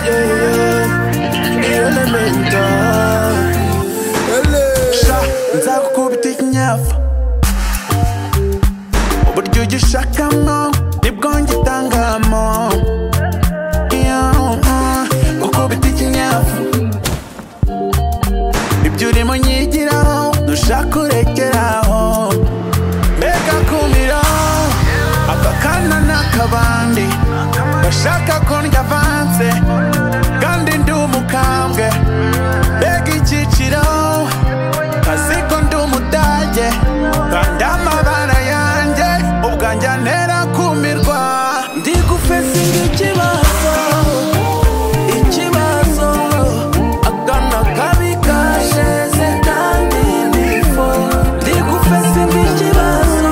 elemental. Sha nzakukubita ikinyafu uburyo ugishakamo nibwo ngitangamo. Gukubita ikinyafu ibyo urimo nyigiraho nushaka urekeraho. Mbega kumira aka kana n'akabandi bashaka ko ndya avanse kandi ndi umukambwe. Mbega icyiciro kazi ko ndi umudage kandi amabara yanjye ubwanjye antera kumirwa. Ndi gufesinga ikibazo akana kabi kasheze kandi nifo. Ndi gufesinga ikibazo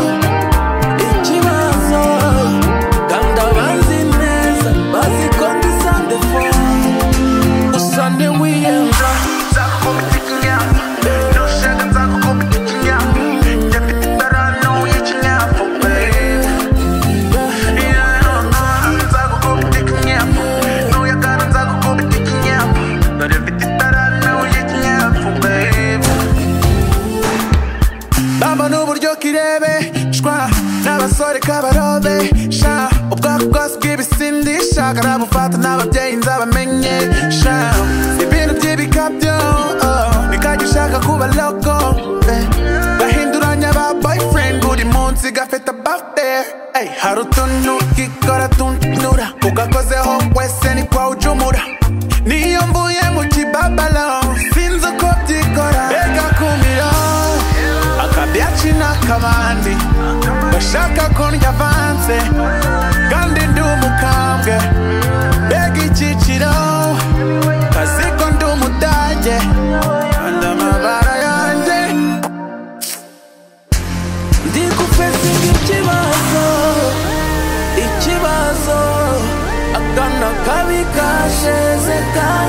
kandi abazi neza bazi ko ndi sandefo. Usande wiyemba nzakukubita ikinyafu nushaka nzakukubita ikinyafu njye mfite itarano y'ikinyafu babe. Nzakukubita ikinyafu nuyagana nzakukubita ikinyafu dore mfite itarano y'ikinyafu babe. Bamba n'uburyo kirebe shwa n'abasore kabarobe sha ubwoko bwose bw'ibisindisha karabufata n'ababyeyi nzabamenye sha. Ibintu by'ibikabyo bikajya ushaka kuba loco gahinduranya ba boyfriend buri munsi gafite birthday. Hari utuntu kikora tuntura ugakozeho wese niko ujumura. Niyo mvuye mu kibabalo sinzi uko byikora. Mbega kumira akabyaci n'akabandi bashaka ko ndya avanse kandi ndi umukambwe. Mbega icyiciro kazi ko ndi umudage kandi amabara yanjye. Ndi gufesinga ikibazo akana kabi kasheze kandi